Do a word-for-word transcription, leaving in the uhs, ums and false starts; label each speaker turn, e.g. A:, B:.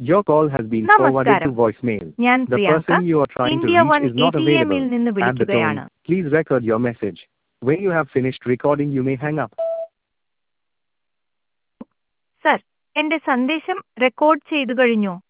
A: Your call has been forwarded to
B: നമസ്കാരം,
A: voicemail.
B: ഞാൻ
A: The
B: Priyanka
A: person you are trying to
B: India one
A: reach is
B: A
A: not
B: T
A: available.
B: എമ്മിൽ നിന്ന്
A: At the tone,
B: വിളിക്കുകയാണ്.
A: please record your message. When you have finished recording, you may hang up.
B: Sir, എന്റെ സന്ദേശം record ചെയ്തു കഴിഞ്ഞോ?